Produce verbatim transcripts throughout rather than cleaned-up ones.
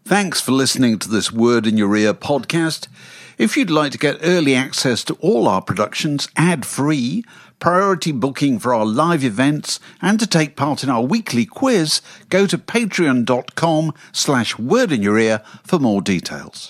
Thanks for listening to this Word in Your Ear podcast. If you'd like to get early access to all our productions ad-free, priority booking for our live events, and to take part in our weekly quiz, go to patreon.com slash word in your ear for more details.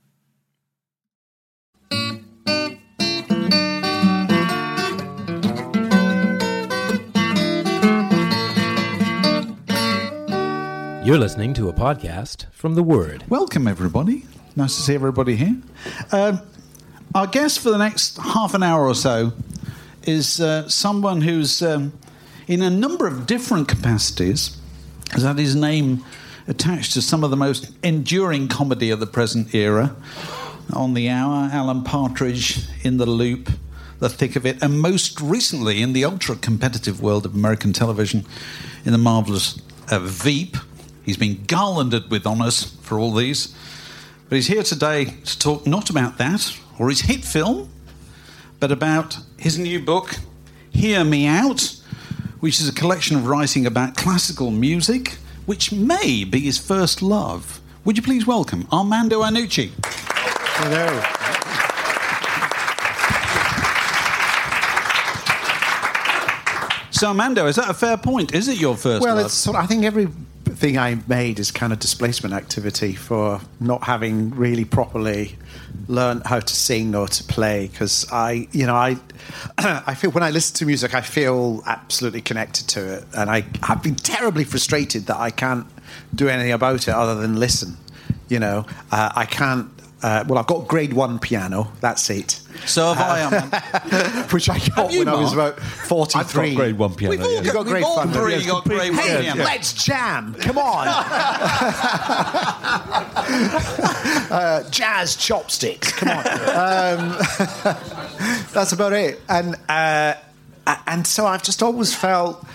You're listening to a podcast from The Word. Welcome, everybody. Nice to see everybody here. Um, our guest for the next half an hour or so is uh, someone who's, um, in a number of different capacities, has had his name attached to some of the most enduring comedy of the present era. On the Hour, Alan Partridge, In the Loop, The Thick of It, and most recently in the ultra-competitive world of American television, in the marvellous uh, Veep. He's been garlanded with honours for all these. But he's here today to talk not about that or his hit film, but about his new book, Hear Me Out, which is a collection of writing about classical music, which may be his first love. Would you please welcome Armando Iannucci? Hello. So, Armando, is that a fair point? Is it your first well, love? it's sort of, I think every thing I made is kind of displacement activity for not having really properly learned how to sing or to play, because I, you know, I, I feel when I listen to music, I feel absolutely connected to it, and I have been terribly frustrated that I can't do anything about it other than listen. You know, uh, I can't. Uh, well, I've got grade one piano. That's it. So have I, uh, which I got you, when Mark? I was about forty-three. I've got grade one piano. We've all yeah. got, You've got we've grade all fun, three haven't you? got grade one Hey, piano. let's jam. Come on. uh, jazz chopsticks. Come on. Um, that's about it. And uh, and so I've just always felt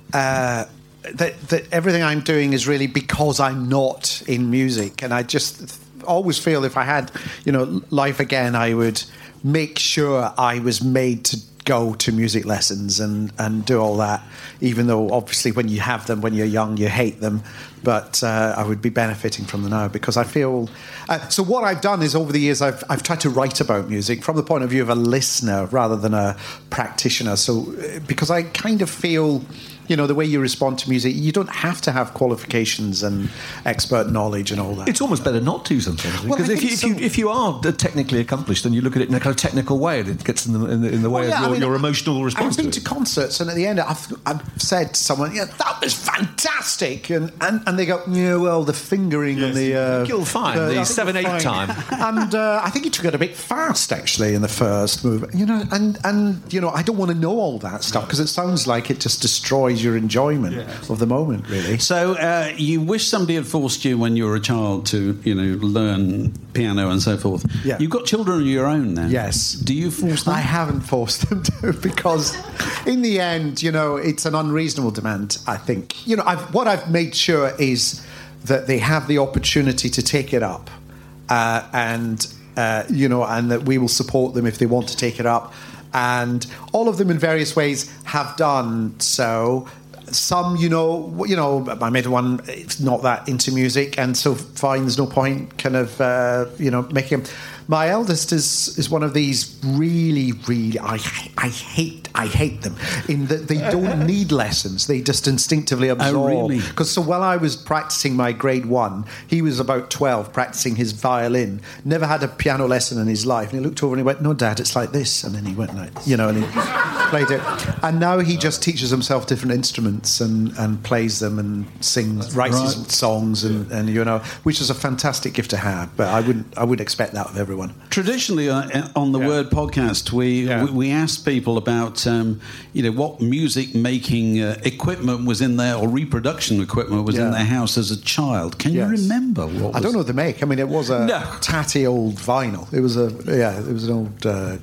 uh, that that everything I'm doing is really because I'm not in music, and I just always feel if I had, you know, life again, I would make sure I was made to go to music lessons and, and do all that, even though obviously when you have them when you're young you hate them, but uh, I would be benefiting from them now because I feel uh, so what I've done is over the years I've, I've tried to write about music from the point of view of a listener rather than a practitioner, so because I kind of feel, you know, the way you respond to music, you don't have to have qualifications and expert knowledge and all that. It's almost better not to sometimes, Well, because I if you, think if so. you if you are technically accomplished, then you look at it in a kind of technical way, and it gets in the in the, in the way Well, yeah, of your, I mean, your emotional response I've been to to it. concerts, and at the end, I've, I've said to someone, "Yeah, that was fantastic," and and, and they go, "Yeah, well, the fingering and the uh, You'll find the, the I think seven you'll eight find." time. And uh, I think he took it a bit fast, actually, in the first move. You know, and and you know, I don't want to know all that stuff because it sounds like it just destroys your enjoyment yeah. of the moment. Really. So uh, you wish somebody had forced you when you were a child to, you know, learn piano and so forth. Yeah. You've got children of your own now. Yes. Do you force them? I haven't forced them to, because in the end, you know, it's an unreasonable demand, I think. You know, I've, what I've made sure is that they have the opportunity to take it up, uh, and, uh, you know, and that we will support them if they want to take it up. And all of them in various ways have done so. Some, you know, you know, my middle one is not that into music, and so fine, there's no point kind of, uh, you know, making him. My eldest is is one of these really, really, I I hate I hate them in that they don't need lessons. They just instinctively absorb. Oh, really? Because so while I was practicing my grade one, he was about twelve practicing his violin. Never had a piano lesson in his life. And he looked over and he went, "No, Dad, it's like this." And then he went like, you know, and he played it. And now he just teaches himself different instruments and, and plays them and sings, writes right. his songs, and, and you know, which is a fantastic gift to have. But I wouldn't I would expect that of everyone. Traditionally, uh, on the Yeah. Word podcast, we Yeah. we, we asked people about um, you know, what music making uh, equipment was in there, or reproduction equipment was Yeah. in their house as a child. Can Yes. you remember what? I was... don't know what they make. I mean, it was a No. tatty old vinyl. It was a yeah. It was an old. Uh,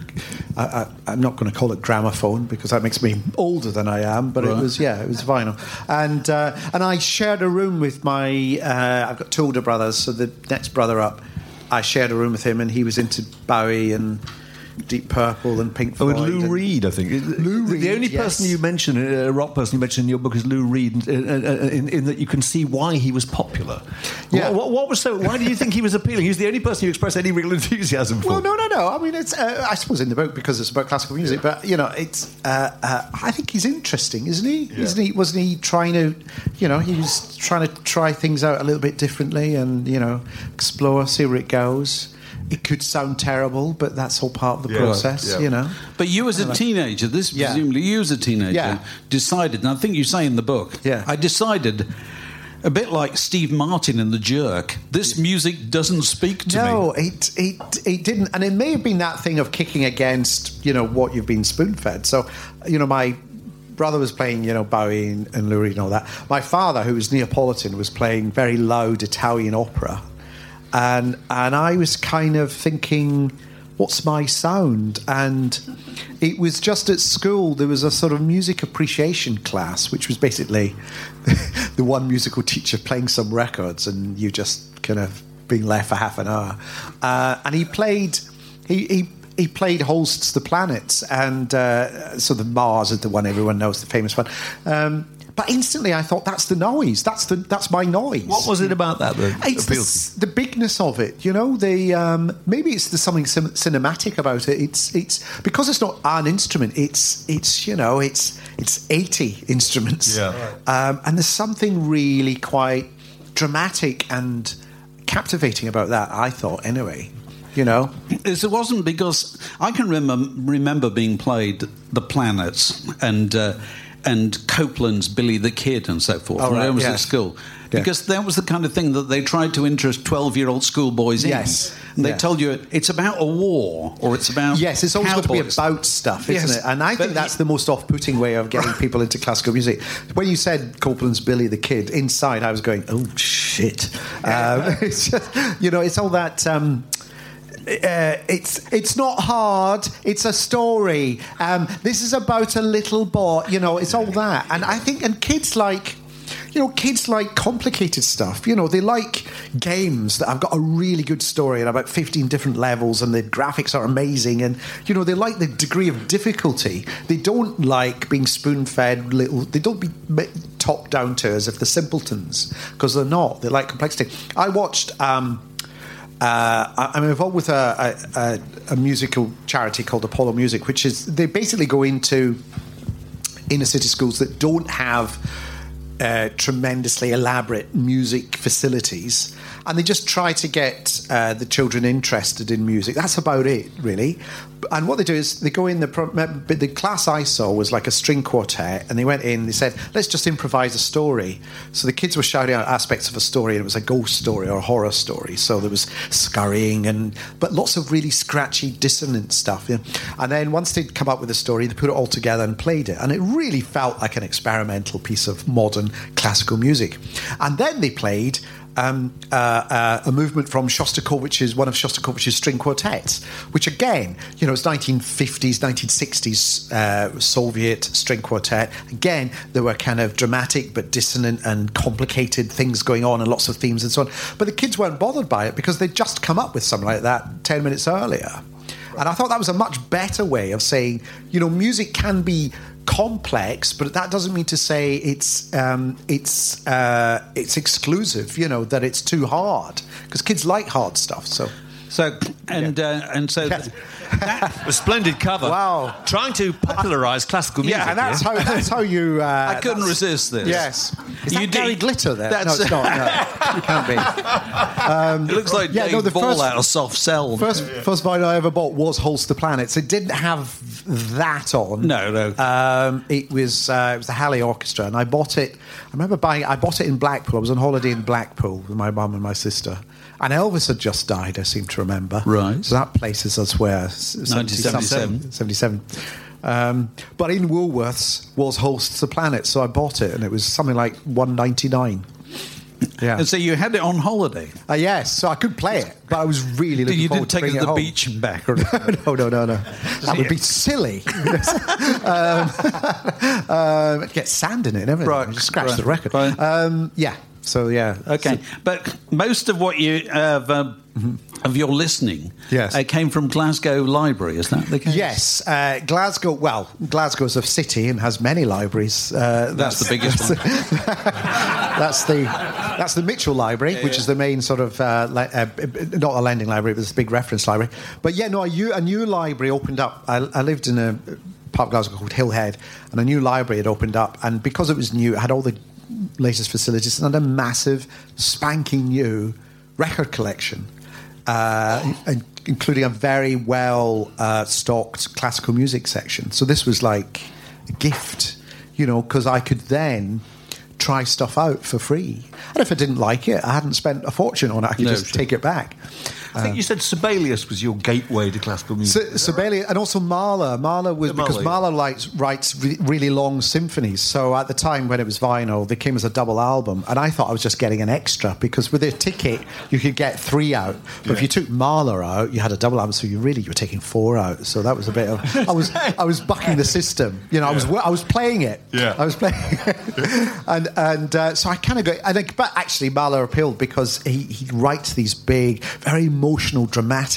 I, I, I'm not going to call it gramophone because that makes me older than I am. But Right. it was yeah. It was vinyl, and uh, and I shared a room with my. Uh, I've got two older brothers, so the next brother up, I shared a room with him, and he was into Bowie and Deep Purple and Pink Oh, Floyd. and Lou and Reed, I think. Lou the Reed, only yes. person you mention, a rock person you mention in your book, is Lou Reed, in, in, in, in that you can see why he was popular. Yeah. What, what was so? Why do you think he was appealing? He was the only person you expressed any real enthusiasm for. Well, no, no, no. I mean, it's. Uh, I suppose in the book because it's about classical music, but you know, it's. Uh, uh, I think he's interesting, isn't he? Yeah. Isn't he? Wasn't he trying to? You know, he was trying to try things out a little bit differently, and you know, explore, see where it goes. It could sound terrible, but that's all part of the Yeah. process, Yeah. you know. But you as a teenager, this Yeah. presumably you as a teenager, Yeah. decided, and I think you say in the book, Yeah. I decided, a bit like Steve Martin in The Jerk, this music doesn't speak to No, me. it, it it didn't, and it may have been that thing of kicking against, you know, what you've been spoon-fed. So, you know, my brother was playing, you know, Bowie and, and Lou Reed and all that. My father, who was Neapolitan, was playing very loud Italian opera, and and I was kind of thinking, what's my sound? And it was just at school, there was a sort of music appreciation class, which was basically the one musical teacher playing some records and you just kind of being left for half an hour. Uh, and he played, he, he, he played Holst's The Planets, and uh, so the Mars is the one everyone knows, the famous one. Um, but instantly I thought, that's the noise. That's the that's my noise. What was it about that that It's the, appealed to you? s- the bigness of it, you know. The um, maybe it's the something sim- cinematic about it. It's it's because it's not an instrument. It's it's you know it's it's eighty instruments. Yeah. Um, and there's something really quite dramatic and captivating about that. I thought, anyway. You know, It wasn't because I can remember remember being played The Planets and uh, and Copeland's Billy the Kid and so forth Oh, when I right, was yeah. at school. Yeah. Because that was the kind of thing that they tried to interest twelve-year-old schoolboys in. Yes. And they Yeah. told you it's about a war or it's about yes, it's always got to be cowboys. about stuff, isn't Yes, it? And I but think that's y- the most off-putting way of getting people into classical music. When you said Copeland's Billy the Kid, inside I was going, oh shit! Um, it's just, you know, it's all that. Um, Uh, it's it's not hard. It's a story. Um, this is about a little boy. You know, it's all that. And I think, and kids like, you know, kids like complicated stuff. You know, they like games that have got a really good story and about fifteen different levels, and the graphics are amazing. And you know, they like the degree of difficulty. They don't like being spoon-fed little. They don't be talked down to as if they're simpletons, because they're not. They like complexity. I watched. Um, Uh, I- I'm involved with a, a, a musical charity called Apollo Music, which is they basically go into inner city schools that don't have uh, tremendously elaborate music facilities, and they just try to get uh, the children interested in music. That's about it, really. And what they do is they go in. The, pro- the class I saw was like a string quartet, and they went in. They said, "Let's just improvise a story." So the kids were shouting out aspects of a story, and it was a ghost story or a horror story. So there was scurrying and but lots of really scratchy, dissonant stuff. Yeah. And then once they'd come up with a story, they put it all together and played it, and it really felt like an experimental piece of modern classical music. And then they played. Um, uh, uh, a movement from Shostakovich's, one of Shostakovich's string quartets, which again, you know, it's nineteen fifties, nineteen sixties uh, Soviet string quartet. Again, there were kind of dramatic but dissonant and complicated things going on and lots of themes and so on. But the kids weren't bothered by it because they'd just come up with something like that ten minutes earlier. And I thought that was a much better way of saying, you know, music can be complex, but that doesn't mean to say it's um, it's uh, it's exclusive. You know, that it's too hard, because kids like hard stuff. So, So and uh, and so Yes. that, A splendid cover. Wow. Trying to popularise classical music. yeah, and that's how that's how you. Uh, I couldn't that's- resist this. Yes, is You that did- Gary Glitter there? That's- no, it's not. No, it can't be. it looks like Yeah, Dave no, the Ball first- out of Soft Cell. First, first vinyl I ever bought was Holst the Planets. It didn't have that on. No, no. Um, it was uh, it was the Halley Orchestra, and I bought it. I remember buying. I bought it in Blackpool. I was on holiday in Blackpool with my mum and my sister. And Elvis had just died, I seem to remember. Right. So that places us where? nineteen seventy-seven. seventy-seven. Um, but in Woolworths was Holst's The Planet, so I bought it, and it was something like one ninety-nine. Yeah. And so you had it on holiday. Uh, yes, so I could play it, but I was really looking You forward didn't take to it bringing to the home. beach and back. Or no, no, no, no. That would be silly. um, um, get sand in it and everything. Right, Just scratch right, the record. right. Um, yeah. So yeah, Okay, So- but most of what you have um, of your listening, Yes. uh, came from Glasgow Library. Is that the case? Yes, uh, Glasgow. Well, Glasgow is a city and has many libraries. Uh, That's the biggest one. That's the that's the Mitchell Library, Yeah, which yeah. is the main sort of uh, li- uh, not a lending library, but it's a big reference library. But yeah, no, a new, a new library opened up. I, I lived in a part of Glasgow called Hillhead, and a new library had opened up, and because it was new, it had all the latest facilities and had a massive, spanking new record collection. Uh, in- including a very well uh, stocked classical music section. So this was like a gift, you know, because I could then try stuff out for free. And if I didn't like it, I hadn't spent a fortune on it. I could No, just sure. take it back. I think you said Sibelius was your gateway to classical music. So, Sibelius, and also Mahler. Mahler was Yeah, because Mahler, Mahler writes, writes re- really long symphonies. So at the time when it was vinyl, they came as a double album, and I thought I was just getting an extra because with a ticket you could get three out. But if you took Mahler out, you had a double album, so you really you were taking four out. So that was a bit of I was I was bucking the system. You know, I was I was playing it. Yeah. I was playing it. and and uh, so I kind of go. I think, but actually Mahler appealed because he he writes these big, very emotional, dramatic.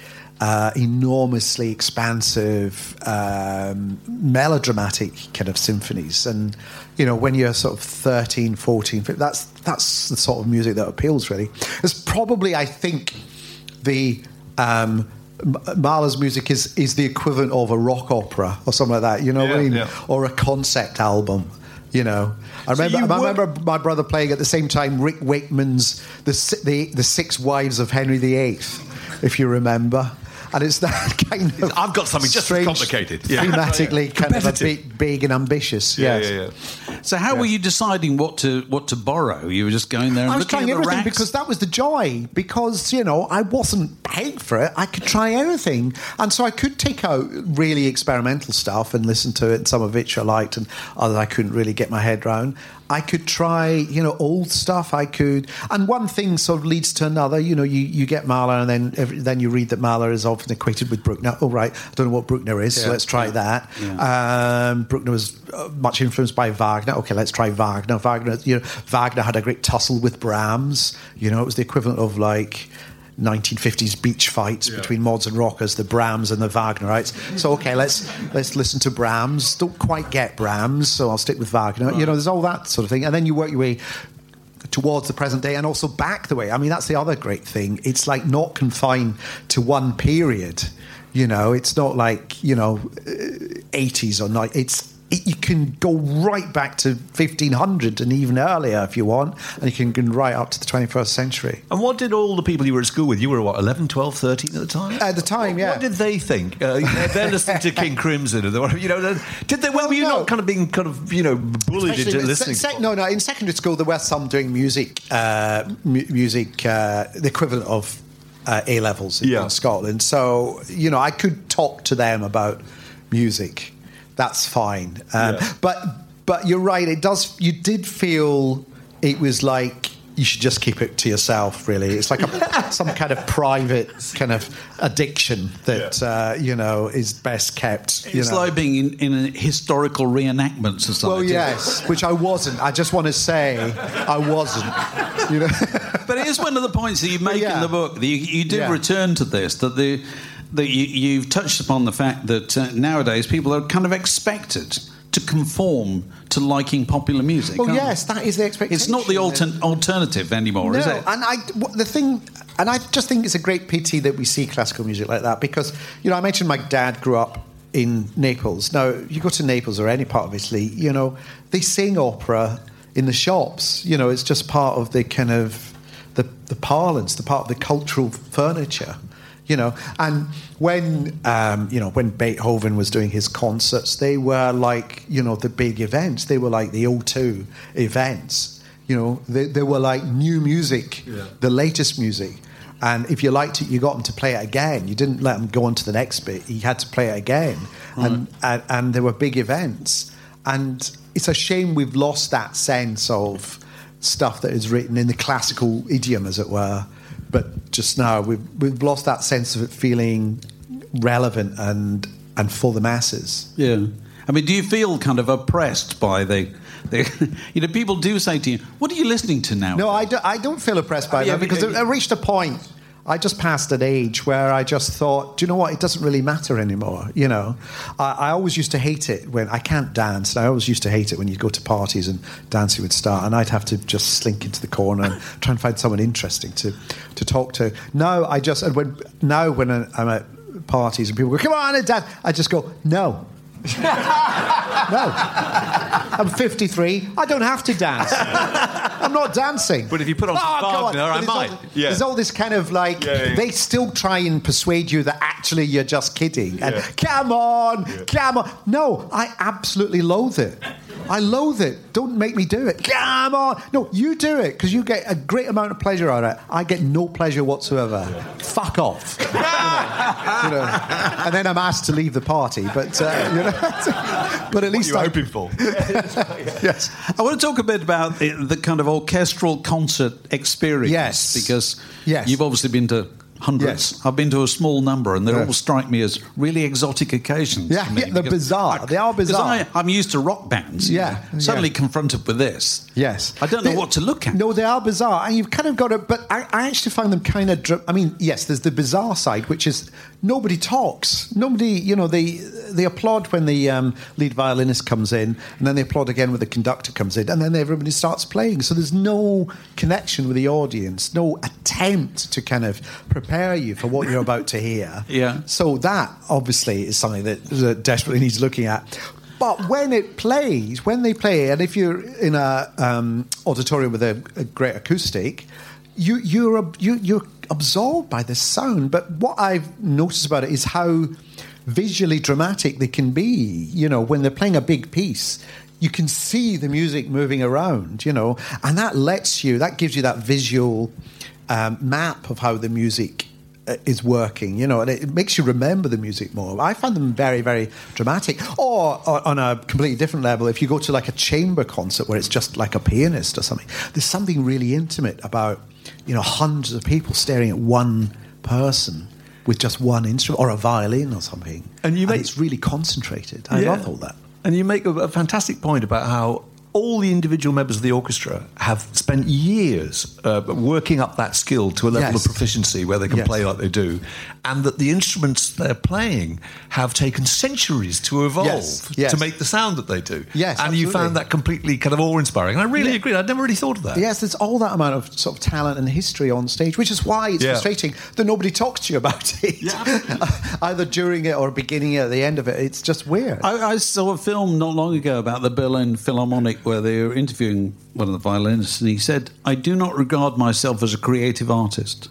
Uh, enormously expansive, um, melodramatic kind of symphonies. And, you know, when you're sort of thirteen, fourteen, fifteen, that's, that's the sort of music that appeals, really. It's probably, I think, the... Um, M- Mahler's music is, is the equivalent of a rock opera or something like that, you know what I Yeah, mean? yeah. Or a concept album, you know. I remember, you I were- remember my brother playing at the same time Rick Wakeman's The, Si- the, the Six Wives of Henry the Eighth, if you remember. And it's that kind of... I've got something just as strange, complicated. Yeah. Thematically kind of a Competitive. big, big and ambitious. Yeah, yes. yeah, yeah. So how were you deciding what to what to borrow? You were just going there and I was looking trying at the everything racks? because that was the joy. Because, you know, I wasn't paid for it. I could try everything. And so I could take out really experimental stuff and listen to it, and some of which I liked and others I couldn't really get my head around. I could try, you know, old stuff. I could... And one thing sort of leads to another. You know, you, you get Mahler and then every, then you read that Mahler is often equated with Bruckner. Oh, right. I don't know what Bruckner is, so Yeah. let's try Yeah. that. Yeah. Um, Bruckner was uh, much influenced by Wagner. Okay, let's try Wagner. Wagner, you know, Wagner had a great tussle with Brahms. You know, it was the equivalent of like nineteen fifties beach fights between mods and rockers, the Brahms and the Wagnerites. So okay, let's let's listen to Brahms. Don't quite get Brahms, so I'll stick with Wagner. You know, there's all that sort of thing, and then you work your way towards the present day and also back the way. I mean, that's the other great thing. It's like not confined to one period. You know, it's not like, you know, eighties or not. It's it, you can go right back to fifteen hundred and even earlier if you want, and you can go right up to the twenty-first century. And what did all the people you were at school with, you were what, eleven, twelve, thirteen at the time? At the time, yeah. What did they think? Uh, they're listening to King Crimson, and they, you know, did they? Well, were you no. not kind of being kind of, you know, bullied Especially into in listening? sec- no, no. In secondary school, there were some doing music, uh, mu- music, uh, the equivalent of uh, A levels in, Yeah. in Scotland. So you know, I could talk to them about music. That's fine. Um, Yeah. But but you're right. It does. You did feel it was like you should just keep it to yourself. Really, it's like a, some kind of private kind of addiction that uh, you know is best kept. You It's know. like being in, in a historical reenactment society. Well, yes, which I wasn't. I just want to say I wasn't. You know, But it is one of the points that you make yeah. in the book. That you, you do Yeah. return to this, that the that you, you've touched upon the fact that uh, nowadays people are kind of expected to conform to liking popular music. well, aren't yes, that is the they? expectation. It's not the alter- alternative anymore, No, is it? and I w- the thing, and I just think it's a great pity that we see classical music like that because you know I mentioned my dad grew up in Naples. Now you go to Naples or any part of Italy, you know they sing opera in the shops. You know it's just part of the kind of the the parlance, the part of the cultural furniture. You know, and when um, you know when Beethoven was doing his concerts, they were like you know the big events. They were like the O two events. You know, they, they were like new music, the latest music. And if you liked it, you got them to play it again. You didn't let them go on to the next bit. You had to play it again, and, and and there were big events. And it's a shame we've lost that sense of stuff that is written in the classical idiom, as it were. But just now we've we've lost that sense of it feeling relevant and and for the masses. Yeah. I mean, do you feel kind of oppressed by the, the you know, people do say to you, what are you listening to now? No, I, do, I don't feel oppressed by Oh, yeah, that because yeah, I reached a point, I just passed an age where I just thought, do you know what, it doesn't really matter anymore, you know. I, I always used to hate it when, I can't dance, and I always used to hate it when you'd go to parties and dancing would start, and I'd have to just slink into the corner and try and find someone interesting to, to talk to. Now, I just, and when, now when I'm at parties and people go, come on and dance, I just go, no. No. I'm fifty-three. I don't have to dance. I'm not dancing. But if you put on oh, some Wagner, I there's might. All, Yeah. There's all this kind of like, Yeah, yeah. they still try and persuade you that actually you're just kidding. And Yeah. come on, Yeah. come on. No, I absolutely loathe it. I loathe it. Don't make me do it. Come on. No, you do it because you get a great amount of pleasure out of it. I get no pleasure whatsoever. Yeah. Fuck off. you, know, you know. And then I'm asked to leave the party, but uh, you know, but at least What are I'm you hoping for? Yes. I want to talk a bit about the, the kind of orchestral concert experience. Yes. Because Yes. you've obviously been to hundreds. Yes. I've been to a small number, and they Yeah. all strike me as really exotic occasions. Yeah, to me, yeah, they're because bizarre. I- They are bizarre. Because I, I'm used to rock bands. you Yeah, know. Suddenly yeah. confronted with this. Yes. I don't know They- what to look at. No, they are bizarre. And you've kind of got to... But I, I actually find them kind of... Dr- I mean, yes, there's the bizarre side, which is nobody talks. Nobody, you know, they they applaud when the um, lead violinist comes in, and then they applaud again when the conductor comes in, and then everybody starts playing. So there's no connection with the audience, no attempt to kind of prepare you for what you're about to hear. Yeah. So that, obviously, is something that, that desperately needs looking at. But when it plays, when they play, and if you're in a um, auditorium with a, a great acoustic, you, you're ab- you, you're absorbed by the sound. But what I've noticed about it is how visually dramatic they can be. You know, when they're playing a big piece, you can see the music moving around. You know, and that lets you, that gives you that visual um, map of how the music is working, you know, and it makes you remember the music more. I find them very, very dramatic. Or, or on a completely different level, if you go to like a chamber concert where it's just like a pianist or something, there's something really intimate about, you know, hundreds of people staring at one person with just one instrument or a violin or something. And you make- it's really concentrated. I Yeah. love all that. And you make a, a fantastic point about how all the individual members of the orchestra have spent years uh, working up that skill to a level Yes. of proficiency where they can Yes. play like they do, and that the instruments they're playing have taken centuries to evolve Yes. Yes. to make the sound that they do. Yes, and you absolutely. found that completely kind of awe-inspiring. And I really Yeah. agree. I'd never really thought of that. Yes, there's all that amount of sort of talent and history on stage, which is why it's Yeah. frustrating that nobody talks to you about it. Either during it or beginning it or at the end of it. It's just weird. I, I saw a film not long ago about the Berlin Philharmonic where they were interviewing one of the violinists, and he said, "I do not regard myself as a creative artist.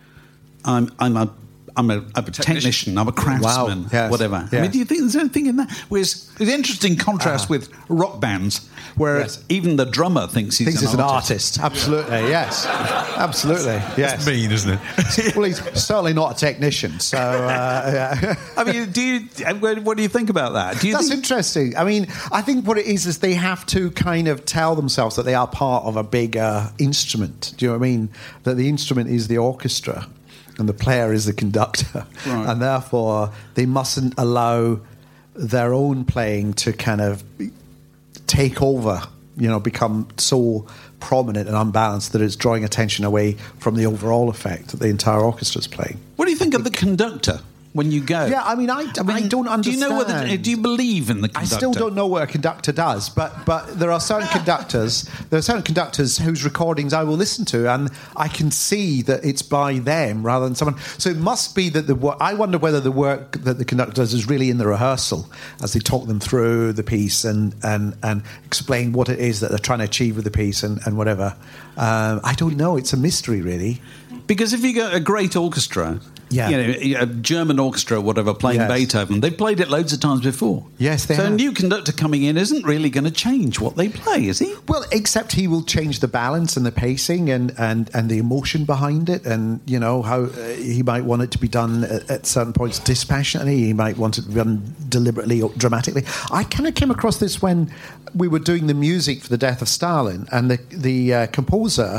I'm I'm a I'm a, I'm a technician. I'm a craftsman. Wow. Yes. Whatever." Yeah. I mean, do you think there's anything in that? Whereas it's an interesting contrast Uh-huh. with rock bands, where Yes. even the drummer thinks he's Thinks an he's an artist. artist. Absolutely, yes. Absolutely, yes. Mean, isn't it? Well, he's certainly not a technician, so... Uh, yeah. I mean, do you? What do you think about that? Do you That's think? interesting. I mean, I think what it is is they have to kind of tell themselves that they are part of a bigger instrument. Do you know what I mean? That the instrument is the orchestra and the player is the conductor. Right. And therefore, they mustn't allow their own playing to kind of take over, you know, become so prominent and unbalanced that it's drawing attention away from the overall effect that the entire orchestra is playing. What do you think of the conductor when you go? Yeah, I mean, I, I, don't understand. Do you know whether? Do you believe in the I conductor? still don't know what a conductor does, but but there are certain conductors. There are certain conductors whose recordings I will listen to, and I can see that it's by them rather than someone. So it must be that the work. I wonder whether the work that the conductor does is really in the rehearsal as they talk them through the piece and and and explain what it is that they're trying to achieve with the piece and and whatever. Um, I don't know. It's a mystery, really. Because if you get a great orchestra, Yeah. you know, a German orchestra or whatever playing Yes. Beethoven, they've played it loads of times before. Yes, they so have. a new conductor coming in isn't really going to change what they play, is he? Well, except he will change the balance and the pacing and, and, and the emotion behind it, and you know how uh, he might want it to be done at, at certain points dispassionately. He might want it to be done deliberately or dramatically. I kind of came across this when we were doing the music for the death of Stalin, and the the uh, composer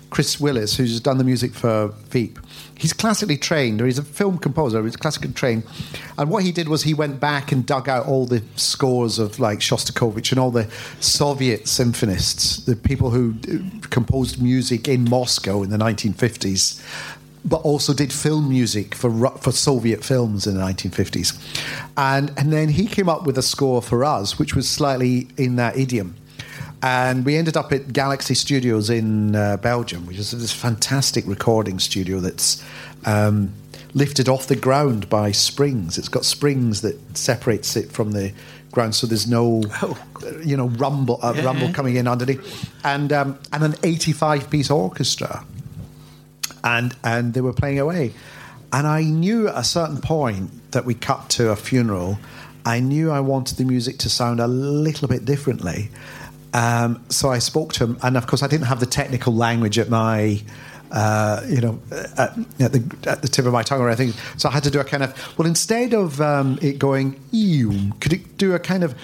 Chris Willis, who's done the music for Veep. He's classically trained, or he's a film composer, he's classically trained. And what he did was he went back and dug out all the scores of like Shostakovich and all the Soviet symphonists, the people who composed music in Moscow in the nineteen fifties, but also did film music for for Soviet films in the nineteen fifties. And, and then he came up with a score for us, which was slightly in that idiom. And we ended up at Galaxy Studios in uh, Belgium, which is this fantastic recording studio that's um, lifted off the ground by springs. It's got springs that separates it from the ground, so there's no, oh. you know, rumble uh, yeah. rumble coming in underneath. And um, and an eighty-five piece orchestra, and and they were playing away. And I knew at a certain point that we cut to a funeral, I knew I wanted the music to sound a little bit differently. Um, so I spoke to him, and of course I didn't have the technical language at my, uh, you know, at, at, the, at the tip of my tongue or anything. So I had to do a kind of, well, instead of um, it going, could it do a kind of,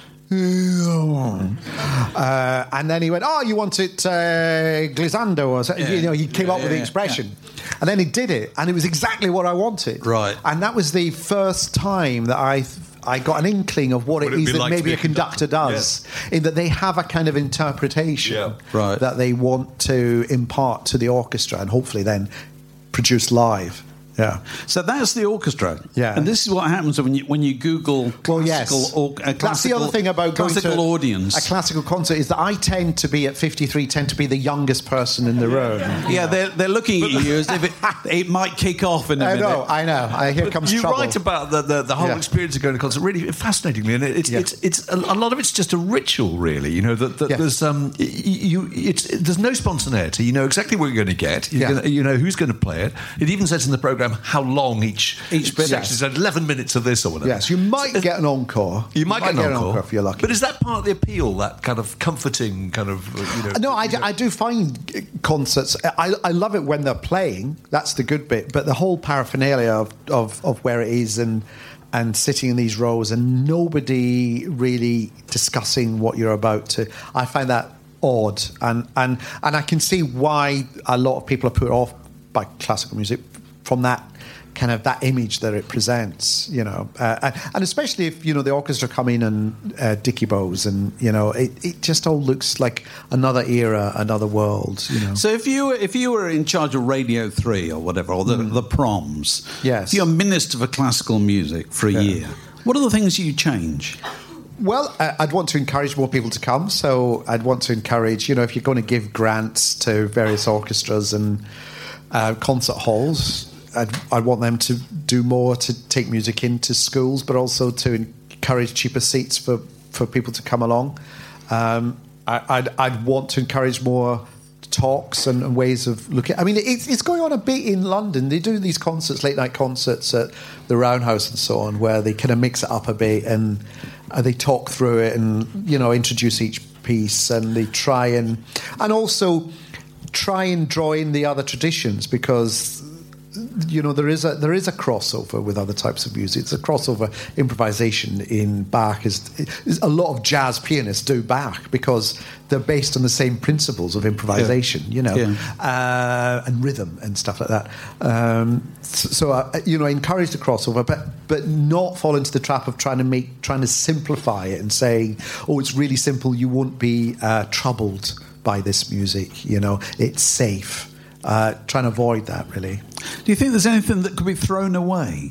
uh, and then he went, oh, you want it uh, glissando, or something. Yeah. You know, he came yeah, up with yeah, the expression. Yeah. And then he did it, and it was exactly what I wanted. Right. And that was the first time that I... I got an inkling of what Would it is that like maybe a conductor, conductor does, yeah. in that they have a kind of interpretation yeah. right. that they want to impart to the orchestra and hopefully then produce live. Yeah. So that's the orchestra. Yeah. And this is what happens when you when you Google classical. Well, yes. or, uh, classical that's the other thing about going classical to audience. A classical concert is that I tend to be at fifty-three, tend to be the youngest person in the room. Yeah, they're they're looking at you as if it, it might kick off in a I minute. know, I know. I, here comes You're trouble. right about the the, the whole yeah. experience of going to concert. Really fascinatingly, and it's yeah. it's it's a, a lot of it's just a ritual, really. You know that, that yeah. there's um you it's there's no spontaneity. You know exactly what you're going to get. You're yeah. gonna, you know who's going to play it. It even says in the program how long each each bit section is. Yes. eleven minutes of this or whatever. Yes, you might so, get an encore. You, you might, might get, an, get encore. an encore if you're lucky. But is that part of the appeal? That kind of comforting kind of you know? No, I, I do find concerts. I, I love it when they're playing. That's the good bit. But the whole paraphernalia of, of, of where it is and and sitting in these rows and nobody really discussing what you're about to. I find that odd, and and and I can see why a lot of people are put off by classical music from that kind of that image that it presents, you know, uh, and, and especially if, you know, the orchestra come in and uh, Dickie Bows and, you know, it, it just all looks like another era, another world, you know. So if you were, if you were in charge of Radio three or whatever, or the, mm. the Proms, yes. if you're Minister for Classical Music for a yeah. year, what are the things you change? Well, I'd want to encourage more people to come. So I'd want to encourage, you know, if you're going to give grants to various orchestras and uh, concert halls, I'd, I'd want them to do more to take music into schools, but also to encourage cheaper seats for, for people to come along. Um, I, I'd, I'd want to encourage more talks and, and ways of looking. I mean, it's, it's going on a bit in London. They do these concerts, late night concerts at the Roundhouse and so on, where they kind of mix it up a bit and uh, they talk through it and, you know, introduce each piece, and they try and and also try and draw in the other traditions, because, you know, there is a there is a crossover with other types of music. It's a crossover improvisation in Bach. Is, is a lot of jazz pianists do Bach because they're based on the same principles of improvisation, yeah. you know, yeah. uh, and rhythm and stuff like that. Um, so, so uh, you know, encourage the crossover, but but not fall into the trap of trying to make trying to simplify it and saying, oh, it's really simple. You won't be uh, troubled by this music. You know, it's safe. Uh, trying to avoid that, really. Do you think there's anything that could be thrown away?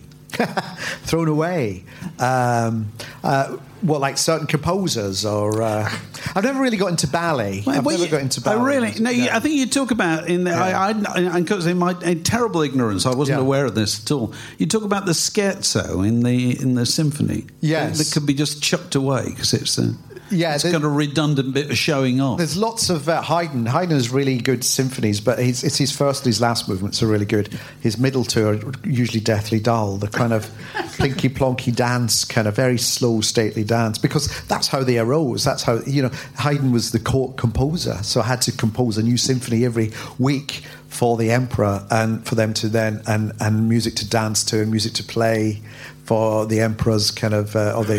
Thrown away? Um, uh, well, like certain composers, or uh, I've never really got into ballet. Well, I've well, never you, got into ballet. Oh, really? No, yeah. I think you talk about in the, yeah. I, I, I, because in my in terrible ignorance, I wasn't yeah. aware of this at all. You talk about the scherzo in the in the symphony. Yes, that could be just chucked away because it's a yeah, it's got a redundant bit of showing off. There's lots of uh, Haydn. Haydn has really good symphonies, but his, it's his first and his last movements are really good. His middle two are usually deathly dull. The kind of plinky plonky dance, kind of very slow, stately dance, because that's how they arose. That's how, you know, Haydn was the court composer, so I had to compose a new symphony every week for the emperor, and for them to then and and music to dance to and music to play for the emperor's kind of uh, or the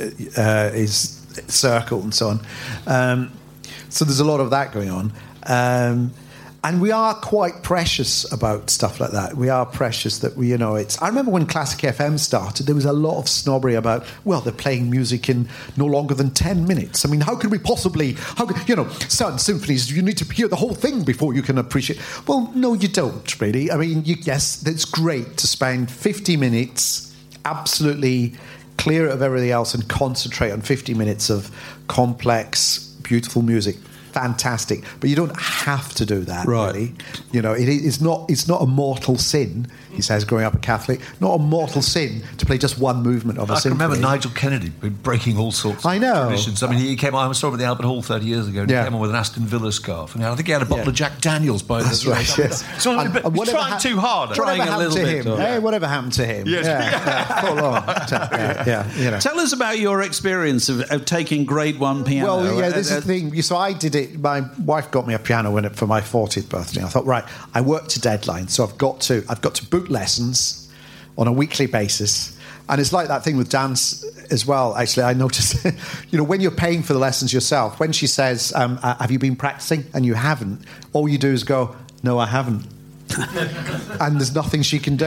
uh, his circle and so on. Um, so there's a lot of that going on. Um, And we are quite precious about stuff like that. We are precious that we, you know, it's... I remember when Classic F M started, there was a lot of snobbery about, well, they're playing music in no longer than ten minutes. I mean, how can we possibly... How can, you know, certain symphonies, you need to hear the whole thing before you can appreciate... Well, no, you don't, really. I mean, you, yes, it's great to spend fifty minutes absolutely clear of everything else and concentrate on fifty minutes of complex, beautiful music. Fantastic, but you don't have to do that, right. really. You know, it is not. It's not a mortal sin. He says, growing up a Catholic, not a mortal sin to play just one movement of a I can symphony. remember Nigel Kennedy breaking all sorts I know. of traditions. I mean, he came on, I saw him at the Albert Hall thirty years ago, and Yeah. he came on with an Aston Villa scarf. And I think he had a bottle Yeah. of Jack Daniels by That's the right, yes. So And- but and he's whatever trying ha- too hard. Whatever Trying a happened little to bit, him? yeah. Hey, whatever happened to him? Yes. Yeah, yeah, full on. Yeah, yeah, you know. Tell us about your experience of, of taking grade one piano. Well, yeah, Uh, this uh, is the thing. So I did it. My wife got me a piano when it, for my fortieth birthday. I thought, right, I work to deadline, so I've got to, I've got to book lessons on a weekly basis. And it's like that thing with dance as well. Actually, I noticed, you know, when you're paying for the lessons yourself, when she says, um, uh, "Have you been practicing?" and you haven't, all you do is go, "No, I haven't." And there's nothing she can do.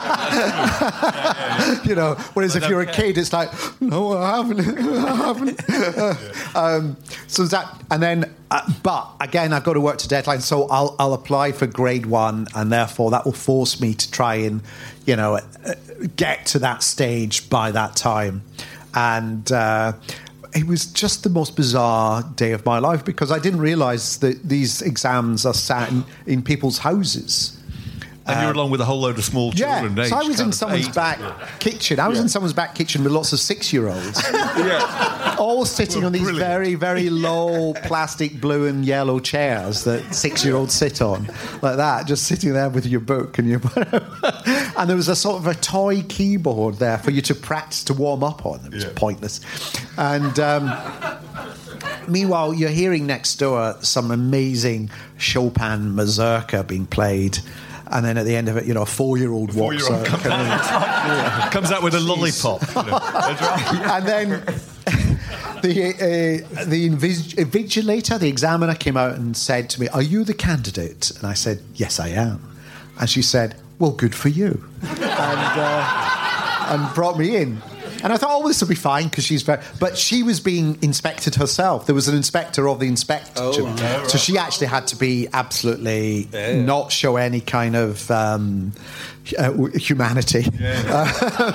You know, whereas if you're a kid, it's like, no, I haven't, I haven't. um, so that, and then, uh, but again, I've got to work to deadline, so I'll I'll apply for grade one, and therefore that will force me to try and, you know, uh, get to that stage by that time, and. Uh, It was just the most bizarre day of my life because I didn't realise that these exams are sat in, in people's houses. And you're along with a whole load of small Yeah, children. so I aged was in kind of someone's eight. back kitchen. I was in someone's back kitchen with lots of six-year-olds, all sitting on these brilliant. very, very low plastic blue and yellow chairs that six-year-olds sit on, like that, just sitting there with your book and your. And there was a sort of a toy keyboard there for you to practice to warm up on. It was Yeah. pointless, and. Um, Meanwhile, you're hearing next door some amazing Chopin mazurka being played, and then at the end of it, you know, a four-year-old walks Four-year-old out. comes out, comes out with a lollipop. You know. That's right. And then the uh, the invig- invigilator, the examiner, came out and said to me, "Are you the candidate?" And I said, "Yes, I am." And she said, "Well, good for you," and uh, and brought me in. And I thought, oh, this will be fine because she's very... But she was being inspected herself. There was an inspector of the inspector. Oh, right. So she actually had to be absolutely Yeah. not show any kind of um, uh, humanity. Uh,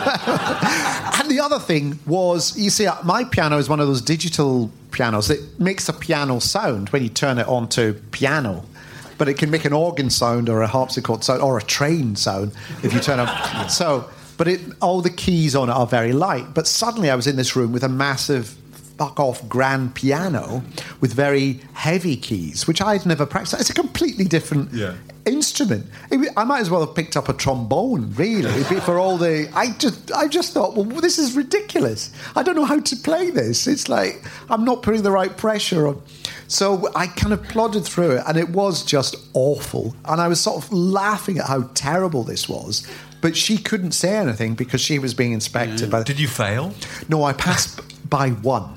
and the other thing was, you see, my piano is one of those digital pianos that makes a piano sound when you turn it onto piano. But it can make an organ sound or a harpsichord sound or a train sound if you turn it. So... But it, all the keys on it are very light. But suddenly I was in this room with a massive fuck-off grand piano with very heavy keys, which I'd never practiced. It's a completely different Yeah. instrument. It, I might as well have picked up a trombone, really, for all the... I just, I just thought, well, this is ridiculous. I don't know how to play this. It's like I'm not putting the right pressure on. So I kind of plodded through it, and it was just awful. And I was sort of laughing at how terrible this was. But she couldn't say anything because she was being inspected. By the... Did you fail? No, I passed by one.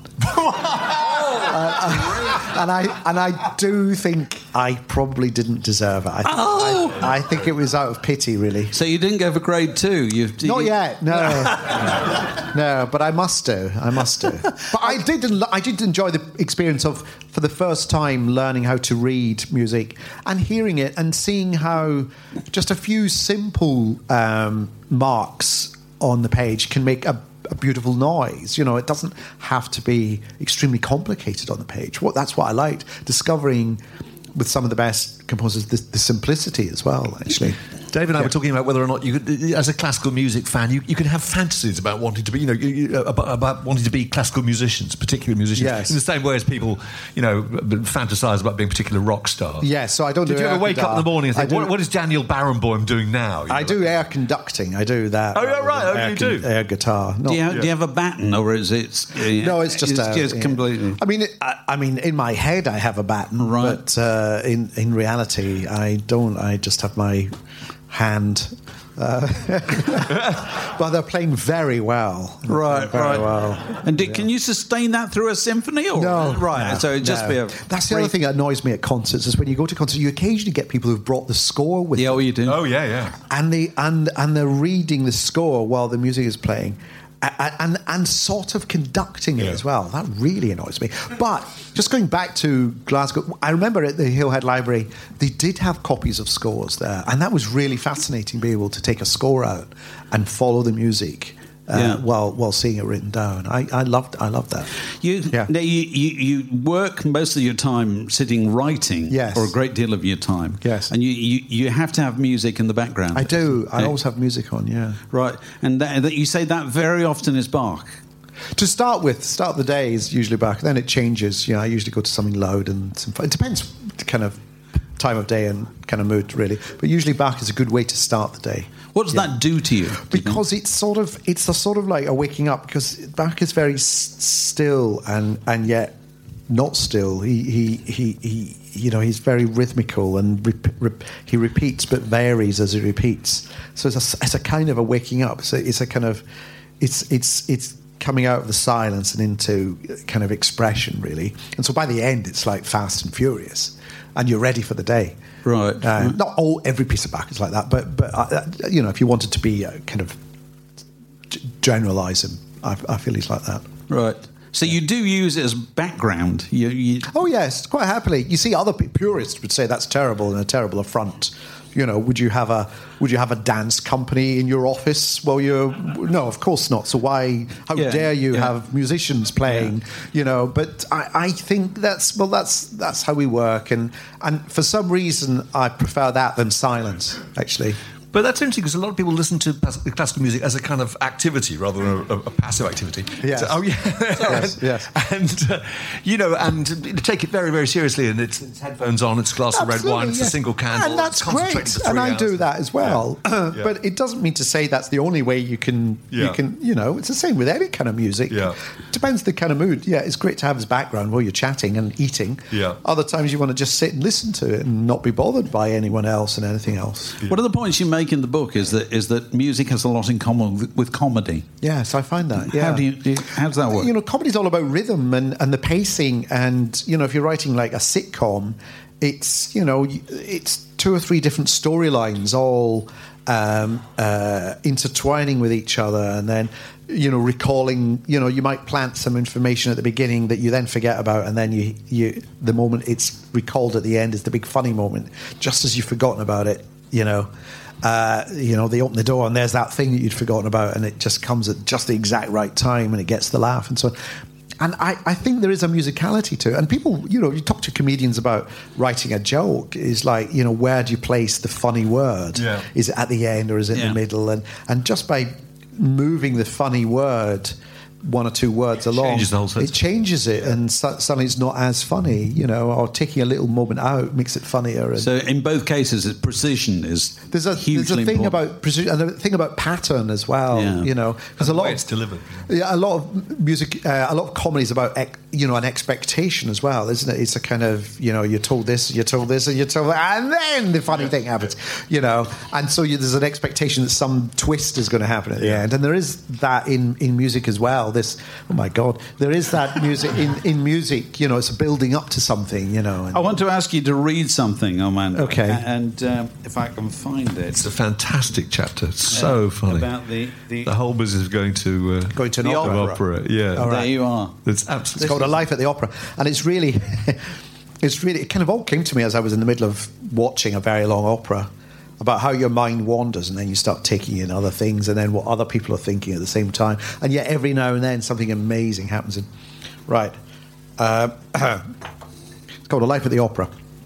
uh, and I and I do think I probably didn't deserve it. I, th- Oh! I, I think it was out of pity, really. So you didn't go for grade two? You've, Not you, yet, no, no. But I must do. I must do. But I did. I did enjoy the experience of, for the first time, learning how to read music and hearing it and seeing how just a few simple um, marks on the page can make a, a beautiful noise. You know, it doesn't have to be extremely complicated on the page. What that's what I liked, discovering with some of the best composers the, the simplicity as well. Actually. Dave and I Yeah. were talking about whether or not you could, as a classical music fan, you, you can have fantasies about wanting to be, you know, you, you, about, about wanting to be classical musicians, particular musicians, Yes. in the same way as people, you know, fantasize about being particular rock stars. Yeah, so I don't Did do you ever air wake up in the guitar. morning and I think, do- what, what is Daniel Barenboim doing now? You I know, do like- air conducting. I do that. Oh, yeah, rather right. than Oh, air you do. Air guitar. Not, Do you, have, do you have a baton, or is it? Uh, no, it's just, it's uh, just yeah. completely. I mean, it, I, I mean, in my head, I have a baton, Right. but uh, in in reality, I don't. I just have my hand Uh, but they're playing very well. They're Right, very right. Well. And did, can you sustain that through a symphony? Or? No, Right, no, so it'd just no. be a... That's the other thing that annoys me at concerts is when you go to concerts, you occasionally get people who've brought the score with Yeah, them. oh, you do? Oh, yeah, yeah. and they and and they're reading the score while the music is playing, and and, and sort of conducting it Yeah. as well. That really annoys me. But just going back to Glasgow, I remember at the Hillhead Library they did have copies of scores there, and that was really fascinating. Being able to take a score out and follow the music. Uh, Yeah. while while seeing it written down, I, I loved I loved that. You, Yeah. now, you, you you work most of your time sitting writing, Yes. or a great deal of your time, Yes. and you, you, you have to have music in the background. I do. I Okay. always have music on. Yeah. Right, and that, that you say that very often is Bach. To start with, start the day is usually Bach. Then it changes. You know, I usually go to something loud and some fun. It depends the kind of time of day and kind of mood, really. But usually Bach is a good way to start the day. What does Yeah. that do to you? do you think? Because it's sort of it's a sort of like a waking up. Because Bach is very s- still and and yet not still. He he he, he you know he's very rhythmical and rep, rep, he repeats but varies as he repeats. So it's a, it's a kind of a waking up. So it's a kind of it's it's it's coming out of the silence and into kind of expression, really. And so by the end, it's like fast and furious, and you're ready for the day. Right. Uh, not all every piece of Bach is like that, but but uh, you know, if you wanted to be uh, kind of g- generalise him, I, I feel he's like that. Right. So you do use it as background. You, you, Oh yes, quite happily. You see, other pe- purists would say that's terrible and a terrible affront. You know, would you have a would you have a dance company in your office? Well, you're no, of course not. So why? How Yeah, dare you yeah. have musicians playing? You know, but I, I think that's well, that's that's how we work, and and for some reason, I prefer that than silence. Actually, But that's interesting because a lot of people listen to pas- classical music as a kind of activity rather than a, a, a passive activity. Yes. So- oh, yeah. Yes, yes. And, uh, you know, and take it very, very seriously. And it's, it's headphones on, it's a glass of red Absolutely, wine, it's yeah. a single candle. and that's it's concentrating great. for three And I hours. do that as well. Yeah. But it doesn't mean to say that's the only way you can. You Yeah. can, you know, it's the same with any kind of music. Yeah. Depends the kind of mood. Yeah, it's great to have as background while you're chatting and eating. Yeah. Other times you want to just sit and listen to it and not be bothered by anyone else and anything else. One of the points you make in the book is that is that music has a lot in common with, with comedy. Yes, I find that. Yeah. How do you, do you how does that work? You know, comedy's all about rhythm and, and the pacing. And, you know, if you're writing like a sitcom, it's, you know, it's two or three different storylines all um, uh, intertwining with each other. And then, you know, recalling, you know, you might plant some information at the beginning that you then forget about. And then you, you the moment it's recalled at the end is the big funny moment, just as you've forgotten about it, you know. Uh, you know, they open the door and there's that thing that you'd forgotten about, and it just comes at just the exact right time and it gets the laugh and so on. And I, I think there is a musicality to it. And people, you know, you talk to comedians about writing a joke, is like, you know, where do you place the funny word? Yeah. Is it at the end or is it in Yeah. the middle? And and just by moving the funny word one or two words along, changes the whole sense. it changes it, and so, suddenly it's not as funny, you know, or taking a little moment out makes it funnier. And so in both cases, it, precision is there's a hugely there's a thing important. about precision, and a thing about pattern as well. Yeah. You know, because a the lot way of it's delivered. Yeah, a lot of music, uh, a lot of comedy is about ex, you know an expectation as well, isn't it? It's a kind of, you know, you're told this, you're told this, and you're told that, and then the funny thing happens. You know, and so you, there's an expectation that some twist is going to happen at the end, and there is that in in music as well. This, oh my God, there is that music in in music. You know, it's building up to something. You know. And, I want to ask you to read something, Amanda. Okay. And um, if I can find it. It's a fantastic chapter. It's so Uh, funny. About the, the, the whole business of going to uh, Going to an the opera. opera. Yeah. All right. There you are. It's It's absolutely called A Life at the Opera, and it's really, it's really, it kind of all came to me as I was in the middle of watching a very long opera, about how your mind wanders and then you start taking in other things and then what other people are thinking at the same time, and yet every now and then something amazing happens. And right, uh, it's called A Life at the Opera.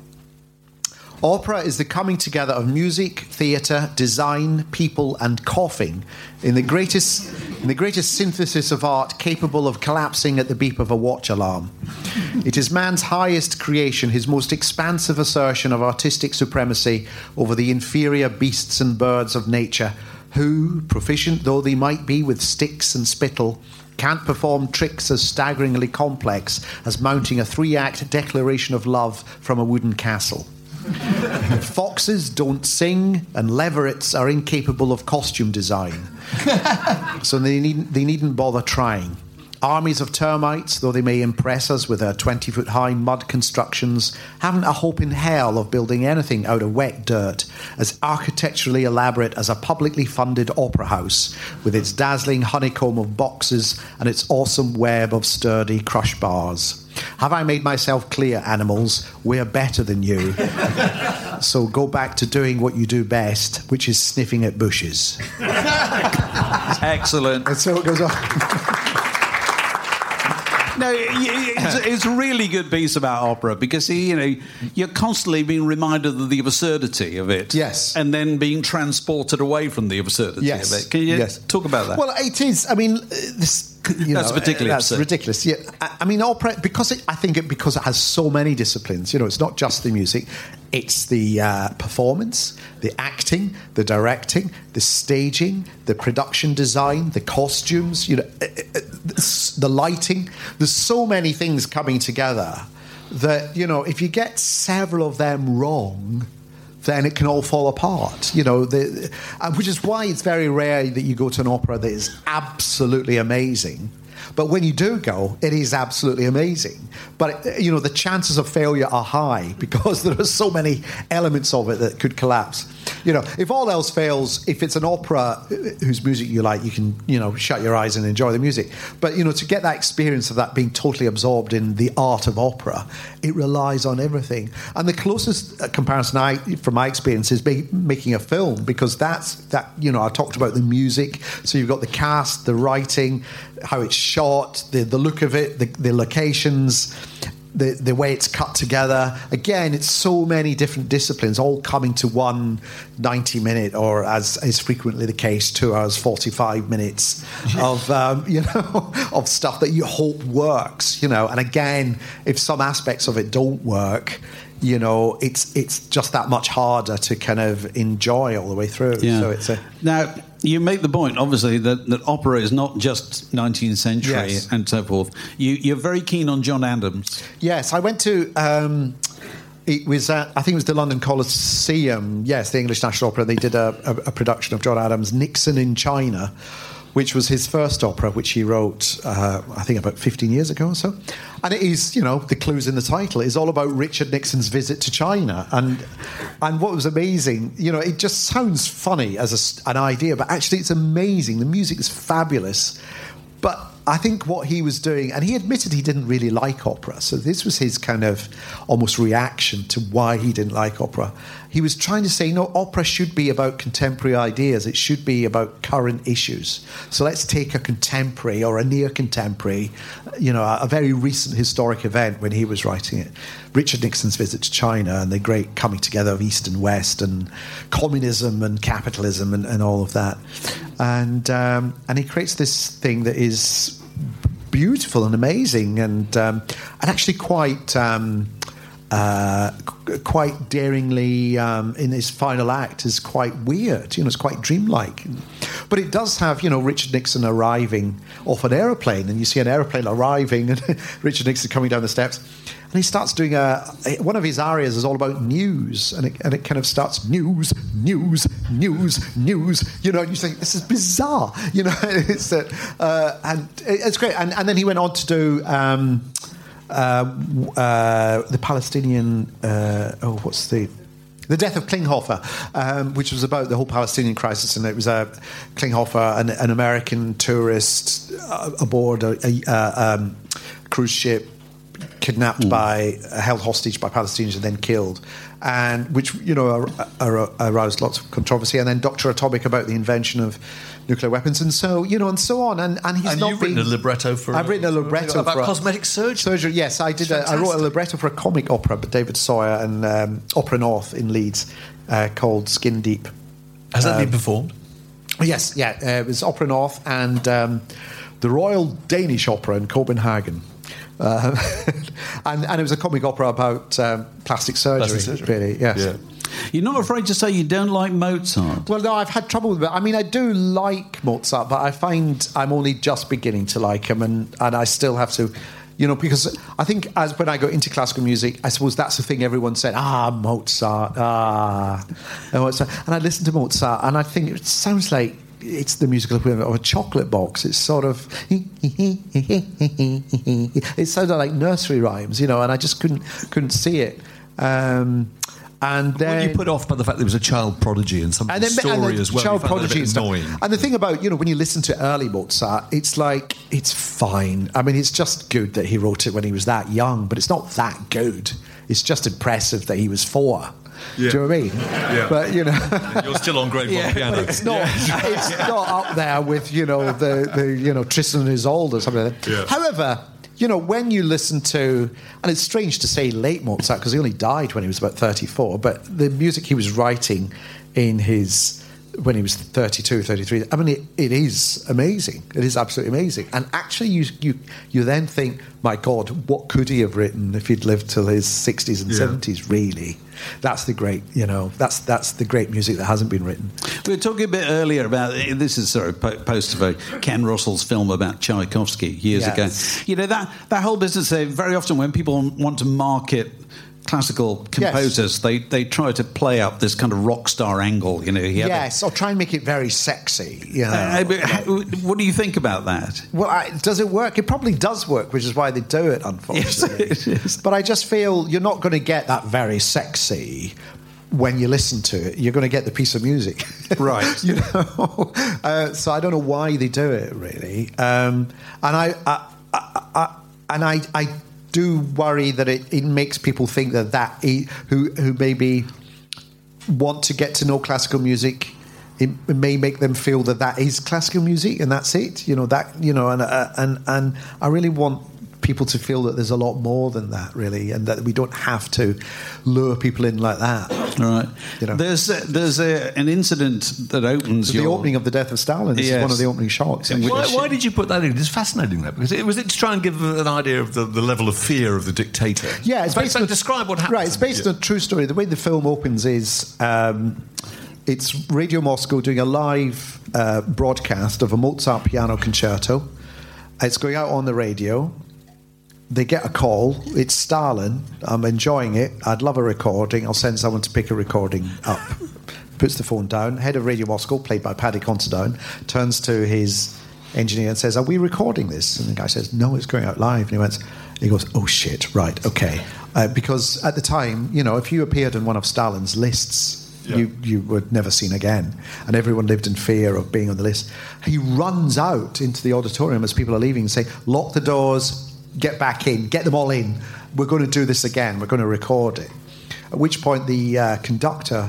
Opera is the coming together of music, theatre, design, people, and coughing in the greatest, in the greatest synthesis of art capable of collapsing at the beep of a watch alarm. It is man's highest creation, his most expansive assertion of artistic supremacy over the inferior beasts and birds of nature, who, proficient though they might be with sticks and spittle, can't perform tricks as staggeringly complex as mounting a three-act declaration of love from a wooden castle. Foxes don't sing, and leverets are incapable of costume design. So they, need, they needn't bother trying. Armies of termites, though they may impress us with their twenty-foot-high mud constructions, haven't a hope in hell of building anything out of wet dirt as architecturally elaborate as a publicly funded opera house, with its dazzling honeycomb of boxes and its awesome web of sturdy crush bars. Have I made myself clear, animals? We're better than you. So go back to doing what you do best, which is sniffing at bushes. Excellent. And so it goes on. No, it's, it's a really good piece about opera because, you know, you're constantly being reminded of the absurdity of it. Yes. And then being transported away from the absurdity yes. of it. Can you yes. talk about that? Well, it is. I mean, this... You that's know, particularly that's absurd. ridiculous. Yeah, I, I mean, opera because it, I think it because it has so many disciplines. You know, it's not just the music; it's the uh, performance, the acting, the directing, the staging, the production design, the costumes. You know, the lighting. There's so many things coming together that, you know, if you get several of them wrong, then it can all fall apart, you know, the, uh, which is why it's very rare that you go to an opera that is absolutely amazing. But when you do go, it is absolutely amazing. But, you know, the chances of failure are high because there are so many elements of it that could collapse. You know, if all else fails, if it's an opera whose music you like, you can, you know, shut your eyes and enjoy the music. But, you know, to get that experience of that being totally absorbed in the art of opera, it relies on everything. And the closest comparison I, from my experience, is be, making a film, because that's, that, you know, I talked about the music. So you've got the cast, the writing, how it's shot, the, the look of it, the, the locations, the, the way it's cut together. Again, it's so many different disciplines all coming to one ninety minute, or as is frequently the case, two hours, forty-five minutes of, um, you know, of stuff that you hope works, you know. And again, if some aspects of it don't work, you know, it's it's just that much harder to kind of enjoy all the way through. Yeah. So it's a... Now, you make the point, obviously, that, that opera is not just nineteenth century Yes. and so forth. You, you're very keen on John Adams. Yes, I went to... Um, it was at, I think it was the London Coliseum, yes, the English National Opera. They did a, a, a production of John Adams' Nixon in China, which was his first opera, which he wrote, uh, I think, about fifteen years ago or so. And it is, you know, the clues in the title. It's all about Richard Nixon's visit to China. And and what was amazing, you know, it just sounds funny as a, an idea, but actually it's amazing. The music is fabulous. But I think what he was doing, and he admitted he didn't really like opera, so this was his kind of almost reaction to why he didn't like opera. He was trying to say, no, opera should be about contemporary ideas. It should be about current issues. So let's take a contemporary or a near-contemporary, you know, a, a very recent historic event when he was writing it. Richard Nixon's visit to China and the great coming together of East and West and communism and capitalism and, and all of that. And um, and he creates this thing that is beautiful and amazing and um, and actually quite... Um, Uh, quite daringly um, in his final act is quite weird, you know, it's quite dreamlike. But it does have, you know, Richard Nixon arriving off an aeroplane, and you see an aeroplane arriving and Richard Nixon coming down the steps, and he starts doing a, one of his arias is all about news, and it, and it kind of starts news, news, news, news, you know, and you think, this is bizarre, you know, it's uh, uh, and it's great. And, and then he went on to do um, Uh, uh, the Palestinian, uh, oh, what's the, the death of Klinghoffer, um, which was about the whole Palestinian crisis, and it was a Klinghoffer, an, an American tourist uh, aboard a, a uh, um, cruise ship, kidnapped mm. by, uh, held hostage by Palestinians and then killed, and which, you know, ar- ar- aroused lots of controversy. And then Doctor Atomic about the invention of nuclear weapons, and so, you know, and so on. And, and he's and not you've been, written a libretto for... I've written a libretto about for... About cosmetic surgery. Surgery, yes. I did. A, I wrote a libretto for a comic opera by David Sawyer and um, Opera North in Leeds uh, called Skin Deep. Has that um, been performed? Yes, yeah. Uh, it was Opera North and um, the Royal Danish Opera in Copenhagen. Uh, and, and it was a comic opera about um, plastic surgery, Plastic surgery. really, yes. Yeah. You're not afraid to say you don't like Mozart? Well, no, I've had trouble with it. I mean, I do like Mozart, but I find I'm only just beginning to like him, and, and I still have to You know, because I think as when I got into classical music, I suppose that's the thing everyone said, ah, Mozart, ah. And Mozart. And I listened to Mozart, and I think it sounds like it's the musical equivalent of a chocolate box. It's sort of... it sounded like nursery rhymes, you know, and I just couldn't couldn't see it. Um, and then... Were you put off by the fact there was a child prodigy and some and then, story and as well? Child you found prodigy that a bit and annoying. stuff. And the thing about, you know, when you listen to early Mozart, it's like, it's fine. I mean, it's just good that he wrote it when he was that young, but it's not that good. It's just impressive that he was four. Yeah. Do you know what I mean? Yeah. But, you know... You're still on grade yeah, one piano. But it's not, yeah. it's not up there with, you know, the, the you know, Tristan and Isolde or something like that. Yeah. However... You know, when you listen to, and it's strange to say late Mozart because he only died when he was about thirty-four, but the music he was writing in his, when he was thirty-two, thirty-three, I mean, it, it is amazing. It is absolutely amazing. And actually, you you you then think, my God, what could he have written if he'd lived till his sixties and yeah. seventies, really? That's the great, you know, that's that's the great music that hasn't been written. We were talking a bit earlier about, this is sort of post of a Ken Russell's film about Tchaikovsky years yes. ago. You know, that, that whole business, uh, very often when people want to market classical composers, yes. they, they try to play up this kind of rock star angle, you know. Yes, a, or try and make it very sexy, you know. Uh, but how, what do you think about that? Well, I, does it work? It probably does work, which is why they do it, unfortunately. Yes, it is. But I just feel you're not going to get that very sexy when you listen to it. You're going to get the piece of music. Right. You know? Uh, so I don't know why they do it, really. Um, and I, I, I, I, and I... I do worry that it, it makes people think that that who who maybe want to get to know classical music, it may make them feel that that is classical music and that's it. You know that you know, and uh, and and I really want people to feel that there's a lot more than that, really, and that we don't have to lure people in like that. Right. You know, there's a, there's a, an incident that opens the your... opening of The Death of Stalin. This yes. is one of the opening shots. Why, why did you put that in? It's fascinating, that because it was it to try and give an idea of the, the level of fear of the dictator. Yeah, it's based on, on describe what happened. Right, it's based yeah. on a true story. The way the film opens is um, it's Radio Moscow doing a live uh, broadcast of a Mozart piano concerto. It's going out on the radio. They get a call. It's Stalin. I'm enjoying it. I'd love a recording. I'll send someone to pick a recording up. Puts the phone down. Head of Radio Moscow, played by Paddy Considine, turns to his engineer and says, "Are we recording this?" And the guy says, "No, it's going out live." And he went, he goes, "Oh shit, right, okay." Uh, because at the time, you know, if you appeared on one of Stalin's lists, yeah. you you were never seen again, and everyone lived in fear of being on the list. He runs out into the auditorium as people are leaving and say, "Lock the doors. Get back in, get them all in. We're going to do this again. We're going to record it." At which point the uh, conductor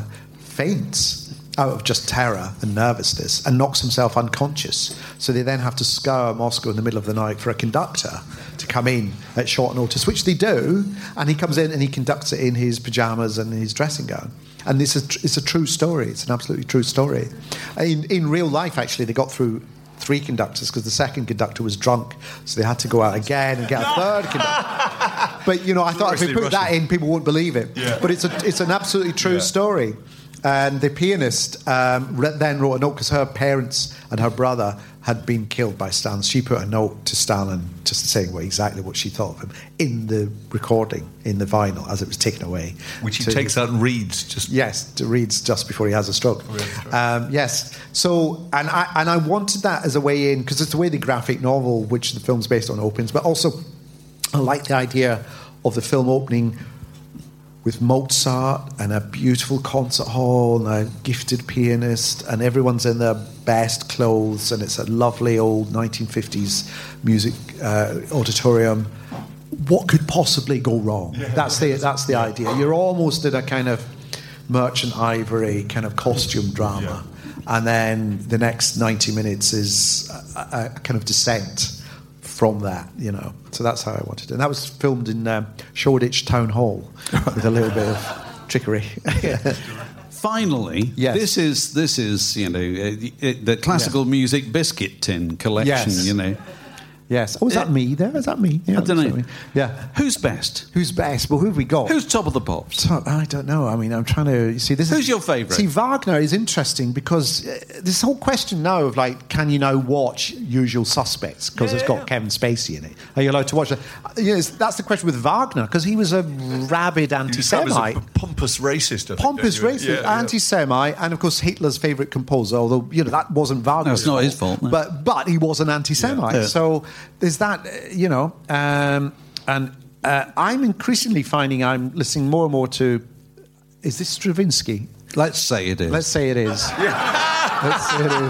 faints out of just terror and nervousness and knocks himself unconscious. So they then have to scour Moscow in the middle of the night for a conductor to come in at short notice, which they do. And he comes in and he conducts it in his pajamas and his dressing gown. And this is it's a true story. It's an absolutely true story. In, in real life, actually, they got through three conductors because the second conductor was drunk, so they had to go out again and get a third conductor. But you know, I thought if we put Russian. that in, people wouldn't believe it. Yeah. But it's a, it's an absolutely true yeah. story. And the pianist um, then wrote a note because her parents and her brother had been killed by Stalin. She put a note to Stalin just saying well, exactly what she thought of him in the recording, in the vinyl, as it was taken away. Which he to, takes out and reads just... Yes, to reads just before he has a stroke. Oh, um, yes. So, and I, and I wanted that as a way in, because it's the way the graphic novel, which the film's based on, opens, but also I like the idea of the film opening with Mozart and a beautiful concert hall and a gifted pianist and everyone's in their best clothes and it's a lovely old nineteen fifties music uh, auditorium. What could possibly go wrong? Yeah. That's the that's the idea. You're almost in a kind of Merchant Ivory kind of costume drama. Yeah. And then the next ninety minutes is a, a kind of descent from that, you know. So that's how I wanted it. And that was filmed in um, Shoreditch Town Hall with a little bit of trickery. Finally, yes. this is this is you know uh, the classical yeah. music biscuit tin collection. Yes. You know, Yes. Oh, is that me there? Is that me? Yeah, I don't know. me. Yeah. Who's best? Who's best? Well, who have we got? Who's top of the pops? So, I don't know. I mean, I'm trying to you see this. Who's is, your favourite? See, Wagner is interesting because uh, this whole question now of like, can you now watch Usual Suspects because Yeah, it's got yeah. Kevin Spacey in it? Are you allowed to watch that? Uh, Yes, that's the question with Wagner because he was a rabid He was anti-Semite. a pompous racist. I think, Pompous don't you? racist, Yeah, yeah. anti-Semite, and of course Hitler's favourite composer. Although you know that wasn't Wagner. No, it's not his fault, no. But but he was an anti-Semite. Yeah. Yeah. So there's that. uh, You know, um, and uh, I'm increasingly finding I'm listening more and more to. Is this Stravinsky? Let's say it is. Let's say it is. Let's say it is.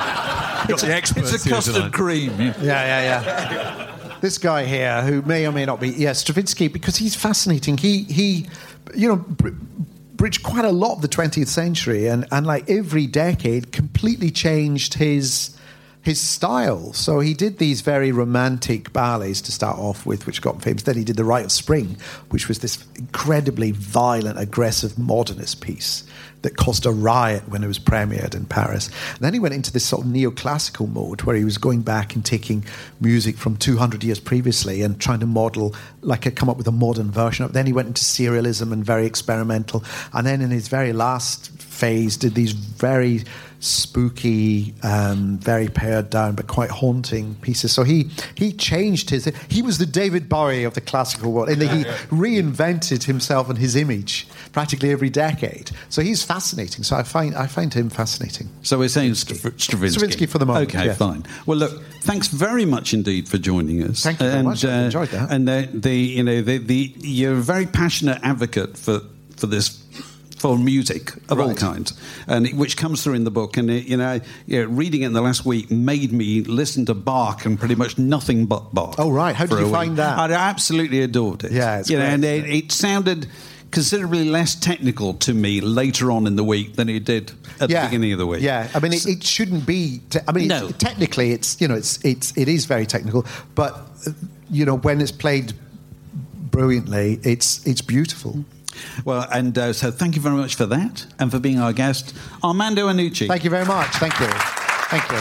Got the experts It's a here custard tonight. cream. Yeah, yeah, yeah. This guy here, who may or may not be, yeah, Stravinsky, because he's fascinating. He, he, you know, br- bridged quite a lot of the twentieth century, and, and like every decade, completely changed his his style. So he did these very romantic ballets to start off with, which got him famous. Then he did The Rite of Spring, which was this incredibly violent, aggressive modernist piece that caused a riot when it was premiered in Paris. And then he went into this sort of neoclassical mode where he was going back and taking music from two hundred years previously and trying to model, like, a, come up with a modern version of it. Then he went into serialism and very experimental. And then in his very last phase did these very spooky, um, very pared down, but quite haunting pieces. So he he changed his... He was the David Bowie of the classical world. In that he reinvented himself and his image practically every decade. So he's fascinating. So I find I find him fascinating. So we're saying Strav- Stravinsky. Stravinsky for the moment, Okay, yeah. fine. Well, look, thanks very much indeed for joining us. Thank you very and, much. I've uh, enjoyed that. And the, the you know the, the you're a very passionate advocate for for this. For music of all Right. kinds, and it, which comes through in the book. And it, you know, you know, reading it in the last week made me listen to Bach and pretty much nothing but Bach. Oh, right. How did for you a find week. that? I absolutely adored it. Yeah, it's you know, great, and isn't it, it sounded considerably less technical to me later on in the week than it did at the beginning of the week. Yeah, I mean, it, it shouldn't be. Te- I mean, No. it's, technically, it's you know, it's it's it is very technical, but uh, you know, when it's played brilliantly, it's it's beautiful. Well, and uh, so thank you very much for that and for being our guest, Armando Iannucci. Thank you very much. Thank you. Thank you.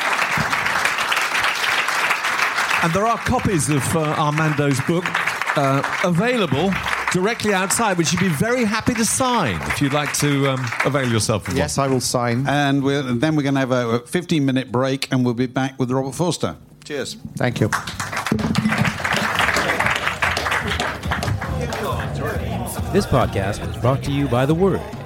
And there are copies of uh, Armando's book uh, available directly outside, which you'd be very happy to sign if you'd like to um, avail yourself of Yes, I will sign. And we're, and then we're going to have a fifteen-minute break, and we'll be back with Robert Forster. Cheers. Thank you. This podcast was brought to you by The Word,